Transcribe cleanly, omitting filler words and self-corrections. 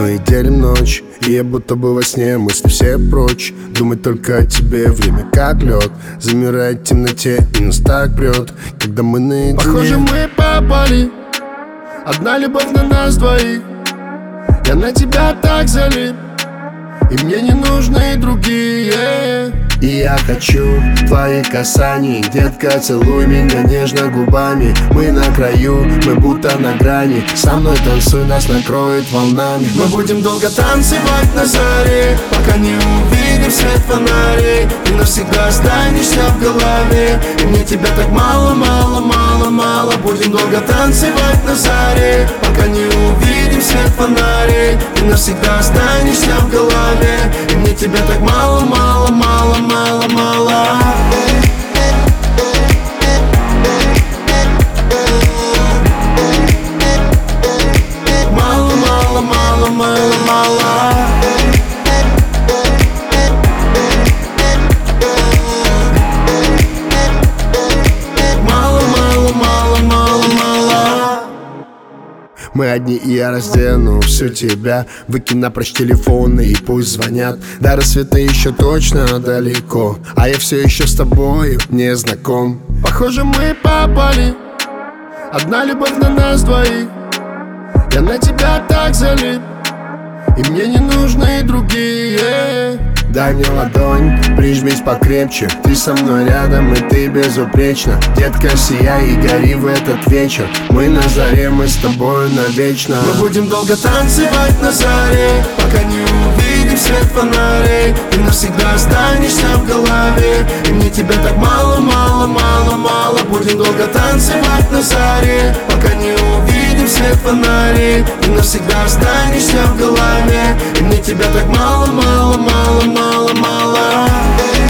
Мы делим ночь, и я будто бы во сне. Мысли все прочь, думать только о тебе. Время как лед, замирает в темноте, и нас так прет, когда мы наедине. Похоже, мы попали, одна любовь на нас двоих. Я на тебя так залип, и мне не нужны другие. И я хочу твоих касаний, детка, целуй меня нежно губами. Мы на краю, мы будто на грани. Со мной танцуй, нас накроет волнами. Мы будем долго танцевать на заре, пока не увидим свет фонарей. Ты навсегда останешься в голове, и мне тебя так мало, мало, мало, мало. Будем долго танцевать на заре, пока не увидим свет фонарей. Ты навсегда останешься в голове, и мне тебя так мало, мало, мало, мало, мало. Мало, мало, мало, мало, мало. Мало, мало, мало, мало, мало. Мы одни, и я раздену всю тебя. Выкинь напрочь телефоны и пусть звонят. До рассвета еще точно далеко, а я все еще с тобою не знаком. Похоже, мы попали, одна любовь на нас двоих. Я на тебя так залип, и мне не нужны другие. Дай мне ладонь, прижмись покрепче. Ты со мной рядом, и ты безупречна. Детка, сияй и гори в этот вечер. Мы на заре, мы с тобою навечно. Мы будем долго танцевать на заре, пока не увидим свет фонарей. Ты навсегда останешься в голове, и мне тебя так мало, мало, мало, мало. Будем долго танцевать на заре, пока не увидим свет фонарей. Ты навсегда останешься в голове, и мне тебя так мало, мало, мало, мало, мало.